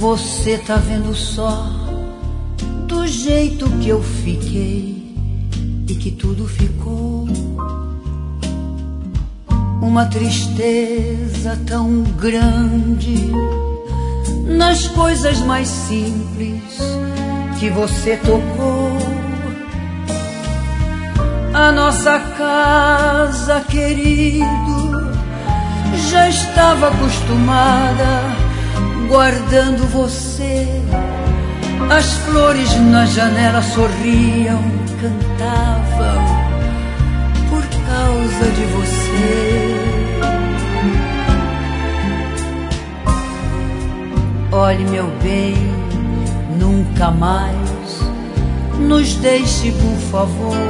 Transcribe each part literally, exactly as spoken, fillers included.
Você tá vendo só do jeito que eu fiquei e que tudo ficou. Uma tristeza tão grande nas coisas mais simples que você tocou. A nossa casa, querido, já estava acostumada guardando você. As flores na janela sorriam, cantavam por causa de você. Olhe, meu bem, nunca mais nos deixe, por favor.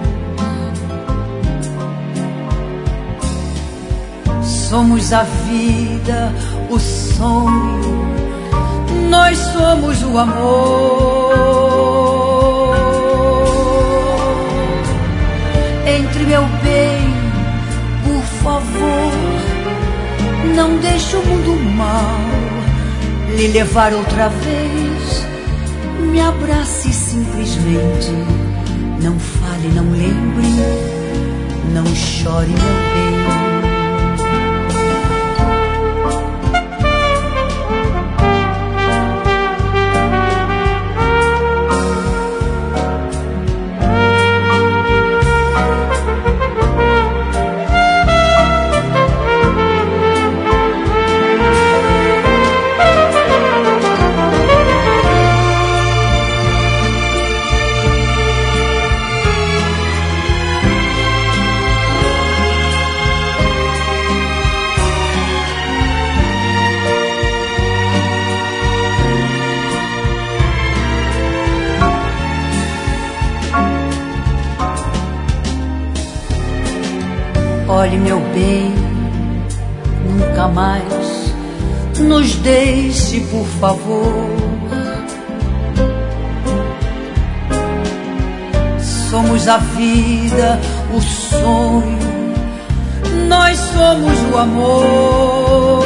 Somos a vida, o sonho, nós somos o amor. Entre, meu bem, por favor, não deixe o mundo mal lhe levar outra vez. Me abrace simplesmente, não fale, não lembre, não chore, meu bem. Olhe, meu bem, nunca mais nos deixe, por favor. Somos a vida, o sonho, nós somos o amor.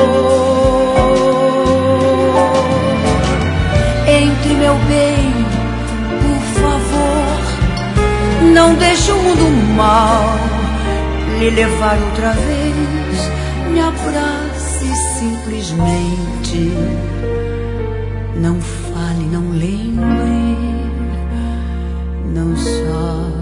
Entre, meu bem, por favor, não deixe o mundo mal lhe levar outra vez. Me abrace simplesmente, não fale, não lembre, não chore.